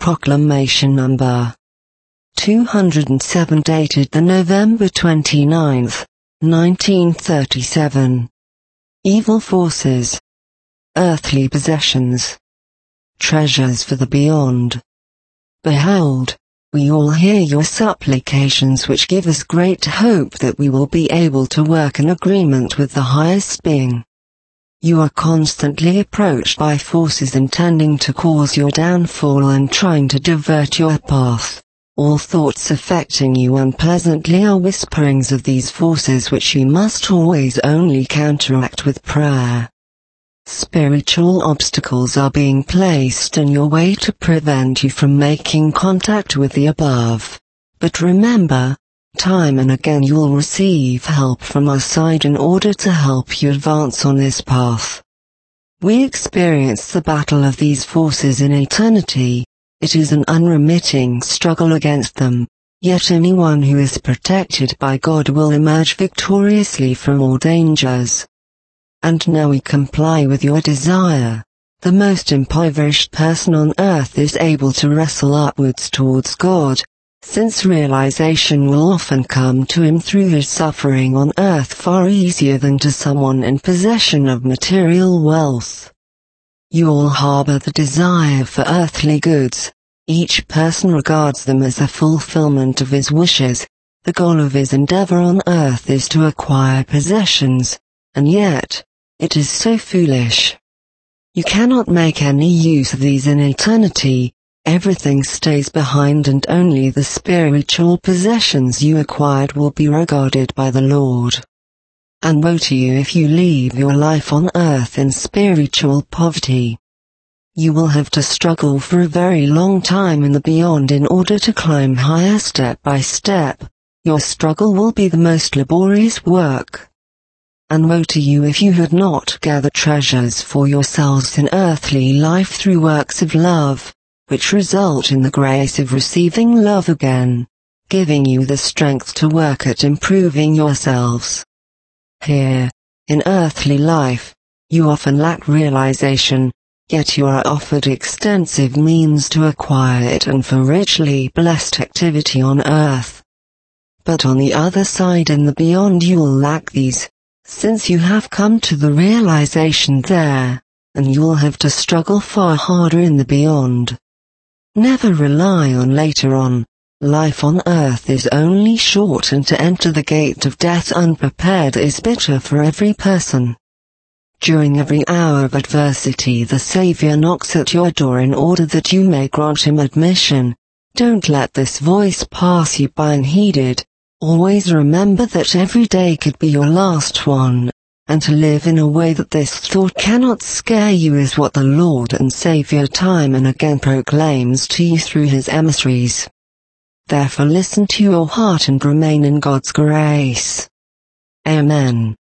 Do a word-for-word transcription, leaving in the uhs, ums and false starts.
Proclamation number two hundred seven, dated the November twenty-ninth, nineteen thirty-seven. Evil forces, earthly possessions, treasures for the beyond. Behold, we all hear your supplications, which give us great hope that we will be able to work in agreement with the highest being. You are constantly approached by forces intending to cause your downfall and trying to divert your path. All thoughts affecting you unpleasantly are whisperings of these forces, which you must always only counteract with prayer. Spiritual obstacles are being placed in your way to prevent you from making contact with the above. But remember, time and again you will receive help from our side in order to help you advance on this path. We experience the battle of these forces in eternity. It is an unremitting struggle against them, yet anyone who is protected by God will emerge victoriously from all dangers. And now we comply with your desire. The most impoverished person on earth is able to wrestle upwards towards God, since realization will often come to him through his suffering on earth far easier than to someone in possession of material wealth. You all harbor the desire for earthly goods. Each person regards them as a fulfillment of his wishes. The goal of his endeavor on earth is to acquire possessions, and yet, it is so foolish. You cannot make any use of these in eternity. Everything stays behind, and only the spiritual possessions you acquired will be regarded by the Lord. And woe to you if you leave your life on earth in spiritual poverty. You will have to struggle for a very long time in the beyond in order to climb higher step by step. Your struggle will be the most laborious work. And woe to you if you had not gathered treasures for yourselves in earthly life through works of love, which result in the grace of receiving love again, giving you the strength to work at improving yourselves. Here, in earthly life, you often lack realization, yet you are offered extensive means to acquire it and for richly blessed activity on earth. But on the other side in the beyond you will lack these, since you have come to the realization there, and you will have to struggle far harder in the beyond. Never rely on later on. Life on earth is only short, and to enter the gate of death unprepared is bitter for every person. During every hour of adversity the Savior knocks at your door in order that you may grant him admission. Don't let this voice pass you by unheeded. Always remember that every day could be your last one, and to live in a way that this thought cannot scare you is what the Lord and Savior time and again proclaims to you through his emissaries. Therefore listen to your heart and remain in God's grace. Amen.